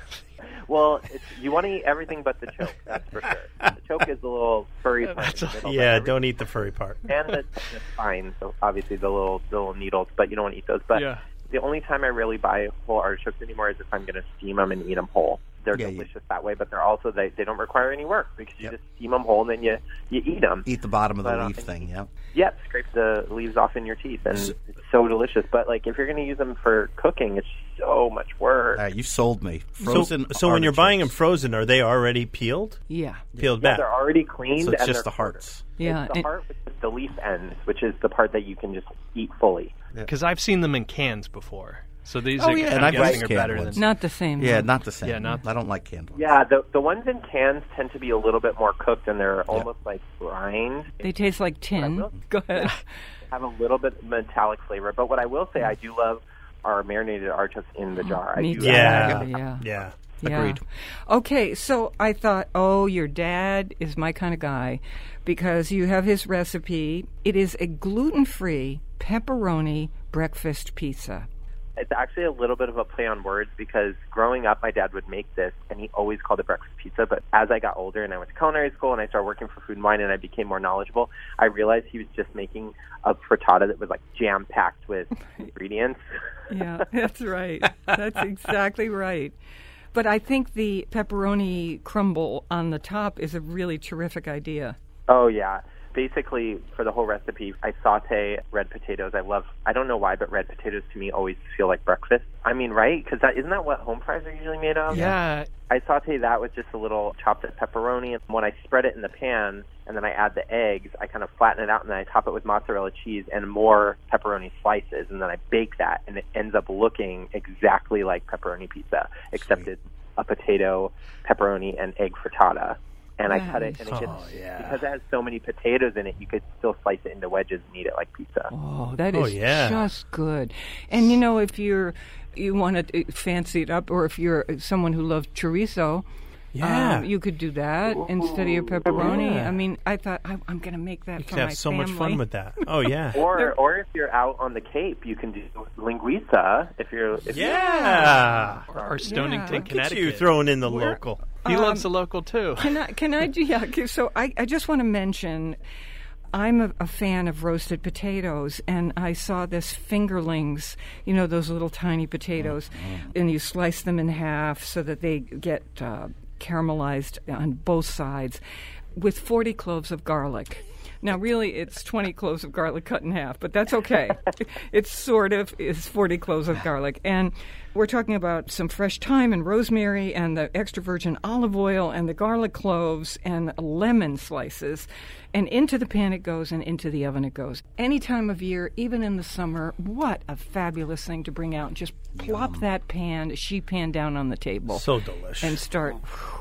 Well, it's, you want to eat everything but the choke, that's for sure. The choke is the little furry part. That's in the middle, Yeah, but don't eat the furry part. and the, the spine, so obviously the little the little needles, but you don't want to eat those. But Yeah. the only time I really buy whole artichokes anymore is if I'm going to steam them and eat them whole. They're Yeah, you- delicious that way, but they're also they, they don't require any work because you Yep. just steam them whole and then you you eat them. Eat the bottom of the But, uh, leaf thing, yeah. Yeah, scrape the leaves off in your teeth, and it's so delicious. But like if you're going to use them for cooking, it's so much work. All right, you sold me. So, Frozen so when you're buying them artichokes. frozen, are they already peeled? Yeah. Peeled Yeah, back? they're already cleaned. So it's and just they're the hearts. Yeah. It's the and- heart with the leaf ends, which is the part that you can just eat fully. Because I've seen them in cans before. So these Oh, are, yeah. And I'm I've guessing, used are canned better ones. than... Not the same. Yeah, huh? not the same. Yeah, not- I don't like canned ones. Yeah, the the ones in cans tend to be a little bit more cooked, and they're almost like rind. They taste like tin. will. Go ahead. Have a little bit of metallic flavor. But what I will say, I do love our marinated artichokes in the jar. I Me do too. Yeah. Yeah. Yeah. Yeah. Agreed. Okay, so I thought, oh, your dad is my kind of guy because you have his recipe. It is a gluten-free pepperoni breakfast pizza. It's actually a little bit of a play on words because growing up, my dad would make this, and he always called it breakfast pizza. But as I got older and I went to culinary school and I started working for Food and Wine and I became more knowledgeable, I realized he was just making a frittata that was like jam-packed with ingredients. Yeah, that's right. That's exactly right. But I think the pepperoni crumble on the top is a really terrific idea. Oh, yeah. Basically, for the whole recipe, I saute red potatoes. I love, I don't know why, but red potatoes to me always feel like breakfast. I mean, right? Because that, isn't that what home fries are usually made of? Yeah. I saute that with just a little chopped up pepperoni. And when I spread it in the pan and then I add the eggs, I kind of flatten it out and then I top it with mozzarella cheese and more pepperoni slices. And then I bake that and it ends up looking exactly like pepperoni pizza, except it's a potato, pepperoni, and egg frittata. And I cut it, and it gets, Oh, yeah. because it has so many potatoes in it, you could still slice it into wedges and eat it like pizza. Oh, that Oh, is yeah. just good. And you know, if you're you want to fancy it up, or if you're someone who loves chorizo, Yeah. um, you could do that instead of your pepperoni. Yeah. I mean, I thought I, I'm going to make that You for could my have so family. much fun with that. Oh, yeah. Or, or if you're out on the Cape, you can do linguiça. If you're, if Yeah. Or, or Stonington, Yeah. Look at Connecticut. you throwing in the Where- local. He Um, loves the local, too. Can I? Can I do? Yeah. okay, So I, I just want to mention, I'm a, a fan of roasted potatoes, and I saw this fingerlings. You know those little tiny potatoes, and you slice them in half so that they get uh, caramelized on both sides, with forty cloves of garlic. Now, really, it's twenty cloves of garlic cut in half, but that's okay. It's sort of is forty cloves of garlic. And we're talking about some fresh thyme and rosemary and the extra virgin olive oil and the garlic cloves and lemon slices. And into the pan it goes and into the oven it goes. Any time of year, even in the summer, what a fabulous thing to bring out and just plop that pan, sheet pan down on the table. So delicious. And start.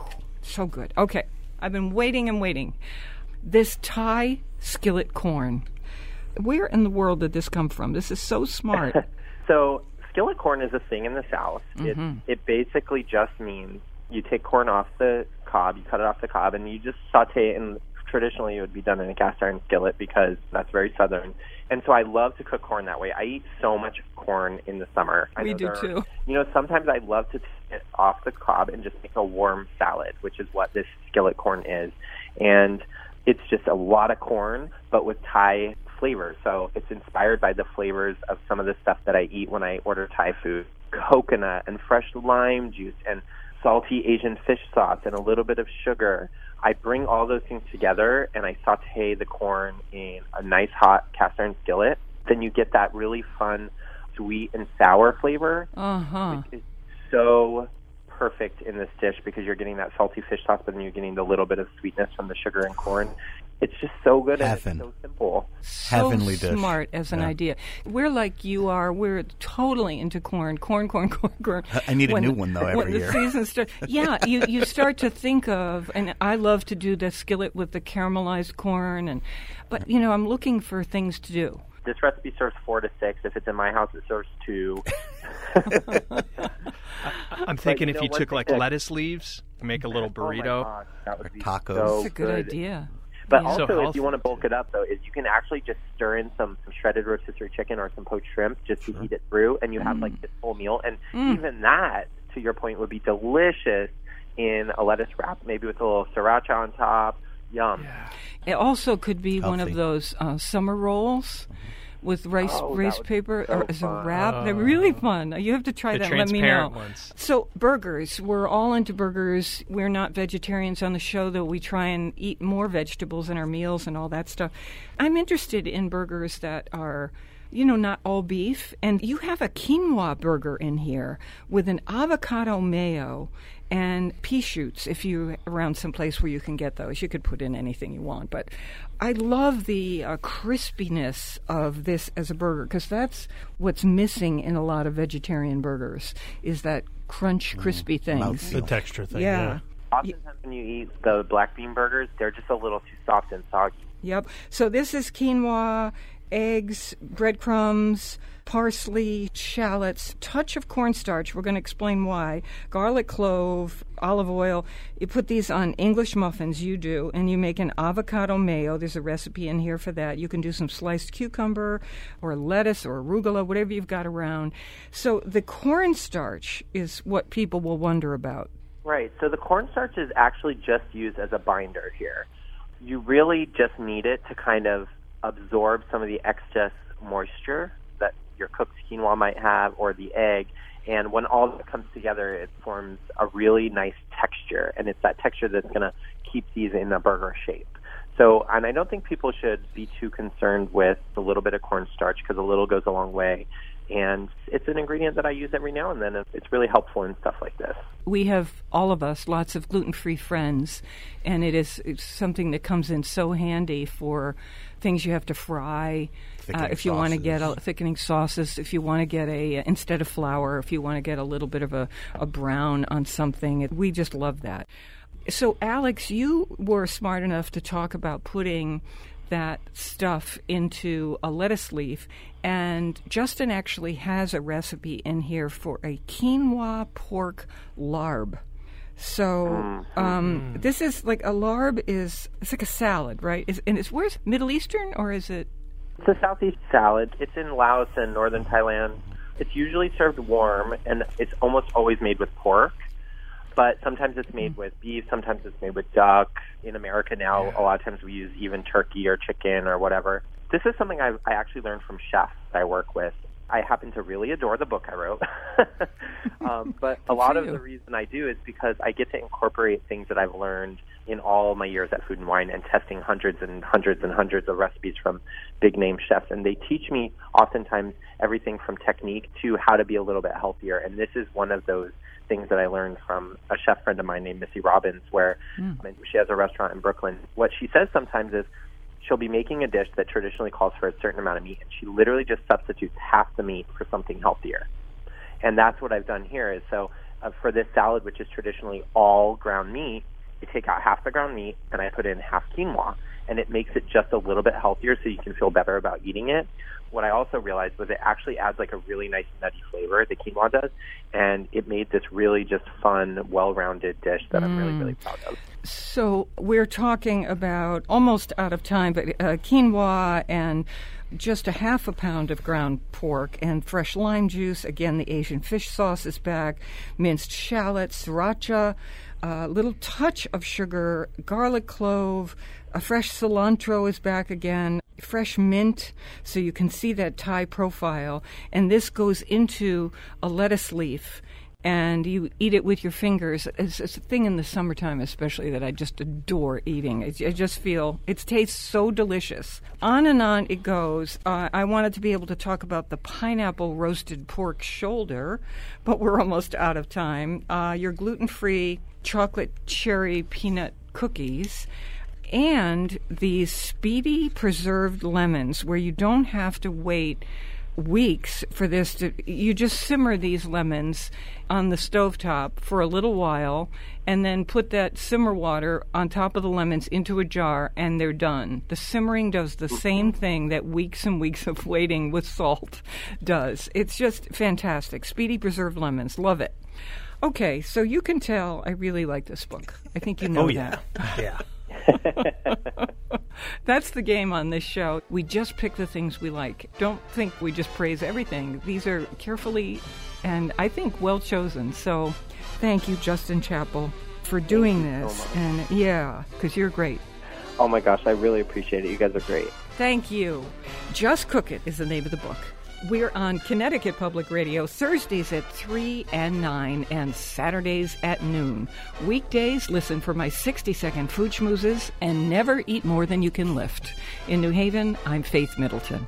So good. Okay, I've been waiting and waiting. This Thai skillet corn. Where in the world did this come from? This is so smart. So skillet corn is a thing in the South. Mm-hmm. It, it basically just means you take corn off the cob, you cut it off the cob, and you just saute it. And traditionally, it would be done in a cast iron skillet because that's very Southern. And so I love to cook corn that way. I eat so much corn in the summer. I We know do there are- too. You know, sometimes I love to take it off the cob and just make a warm salad, which is what this skillet corn is. And it's just a lot of corn, but with Thai flavors. So it's inspired by the flavors of some of the stuff that I eat when I order Thai food. Coconut and fresh lime juice and salty Asian fish sauce and a little bit of sugar. I bring all those things together and I saute the corn in a nice hot cast iron skillet. Then you get that really fun sweet and sour flavor, Uh-huh. which is so perfect in this dish because you're getting that salty fish sauce, but then you're getting the little bit of sweetness from the sugar and corn. It's just so good and Heaven. it's so simple. So Heavenly dish. smart as an Yeah. idea. We're like you are. We're totally into corn, corn, corn, corn, corn. I need a When new the- one, though, when every the year. season starts. Yeah, you, you start to think of, and I love to do the skillet with the caramelized corn, and but you know I'm looking for things to do. This recipe serves four to six. If it's in my house, it serves two. I'm thinking you if know, you one took thing like that- lettuce leaves make a little burrito. Oh my gosh, that would Or be tacos. so That's a good idea. But Yeah. also, So if you want to bulk it up, though, is you can actually just stir in some, some shredded rotisserie chicken or some poached shrimp just to heat it through, and you have like this full meal. And Mm. even that, to your point, would be delicious in a lettuce wrap, maybe with a little sriracha on top. Yum. It also could be one of Healthy. those uh, summer rolls with rice Oh, that rice would be paper so or as a fun. wrap. They're really fun. You have to try The that. Let me know. transparent ones. So burgers, we're all into burgers. We're not vegetarians on the show, though we try and eat more vegetables in our meals and all that stuff. I'm interested in burgers that are, you know, not all beef. And you have a quinoa burger in here with an avocado mayo and pea shoots. If you're around someplace where you can get those, you could put in anything you want. But I love the uh, crispiness of this as a burger, because that's what's missing in a lot of vegetarian burgers, is that crunch, crispy things. The texture thing. Yeah. Yeah. Oftentimes when you eat the black bean burgers, they're just a little too soft and soggy. Yep. So this is quinoa, eggs, breadcrumbs, parsley, shallots, touch of cornstarch. We're going to explain why. Garlic clove, olive oil. You put these on English muffins, you do, and you make an avocado mayo. There's a recipe in here for that. You can do some sliced cucumber or lettuce or arugula, whatever you've got around. So the cornstarch is what people will wonder about. Right. So the cornstarch is actually just used as a binder here. You really just need it to kind of absorb some of the excess moisture that your cooked quinoa might have, or the egg. And when all that comes together, it forms a really nice texture. And it's that texture that's going to keep these in a burger shape. So, and I don't think people should be too concerned with a little bit of cornstarch, because a little goes a long way. And it's an ingredient that I use every now and then. It's really helpful in stuff like this. We have, all of us, lots of gluten-free friends, and it is it's something that comes in so handy for things you have to fry. Uh, if you want to get a thickening sauces, if you want to get a, instead of flour, if you want to get a little bit of a, a brown on something, we just love that. So, Alex, you were smart enough to talk about putting that stuff into a lettuce leaf, and Justin actually has a recipe in here for a quinoa pork larb. So um, this is like a larb is it's like a salad, right? Is, and it's where's Middle Eastern, or is it? It's a Southeast salad. It's in Laos and northern Thailand. It's usually served warm, and it's almost always made with pork. But sometimes it's made with beef, sometimes it's made with duck. In America now, a lot of times we use even turkey or chicken or whatever. This is something I, I actually learned from chefs I work with. I happen to really adore the book I wrote. um, but a lot of the reason I do is because I get to incorporate things that I've learned in all my years at Food and Wine and testing hundreds and hundreds and hundreds of recipes from big-name chefs. And they teach me oftentimes everything from technique to how to be a little bit healthier. And this is one of those things that I learned from a chef friend of mine named Missy Robbins, where mm. she has a restaurant in Brooklyn. What she says sometimes is she'll be making a dish that traditionally calls for a certain amount of meat, and she literally just substitutes half the meat for something healthier. And that's what I've done here. Is so uh, for this salad, which is traditionally all ground meat, I take out half the ground meat and I put in half quinoa, and it makes it just a little bit healthier so you can feel better about eating it. What I also realized was it actually adds like a really nice nutty flavor, the quinoa does, and it made this really just fun, well-rounded dish that mm. I'm really, really proud of. So we're talking about, almost out of time, but uh, quinoa and just a half a pound of ground pork and fresh lime juice. Again, the Asian fish sauce is back, minced shallots, sriracha, a little touch of sugar, garlic clove, a fresh cilantro is back again, fresh mint, so you can see that Thai profile. And this goes into a lettuce leaf, and you eat it with your fingers. It's, it's a thing in the summertime especially that I just adore eating. I, I just feel it tastes so delicious. On and on it goes. Uh, I wanted to be able to talk about the pineapple roasted pork shoulder, but we're almost out of time. Uh, your gluten-free chocolate cherry peanut cookies, and these speedy preserved lemons where you don't have to wait weeks for this to, you just simmer these lemons on the stovetop for a little while and then put that simmer water on top of the lemons into a jar and they're done. The simmering does the same thing that weeks and weeks of waiting with salt does. It's just fantastic. Speedy preserved lemons. Love it. Okay, so you can tell I really like this book. I think you know oh, yeah. that. Yeah. That's the game on this show. We just pick the things we like. Don't think we just praise everything. These are carefully and I think well chosen. So thank you, Justin Chappell, for doing this. So and yeah, because you're great. Oh my gosh, I really appreciate it. You guys are great. Thank you. Just Cook It is the name of the book. We're on Connecticut Public Radio Thursdays at three and nine and Saturdays at noon. Weekdays, listen for my sixty-second food schmoozes and never eat more than you can lift. In New Haven, I'm Faith Middleton.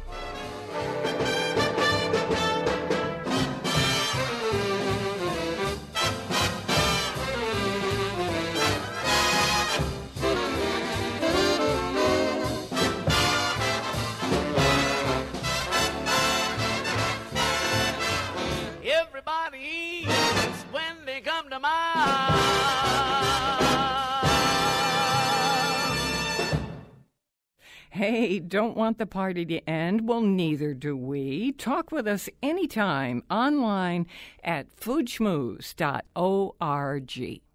Hey, don't want the party to end? Well, neither do we. Talk with us anytime online at food schmooze dot org.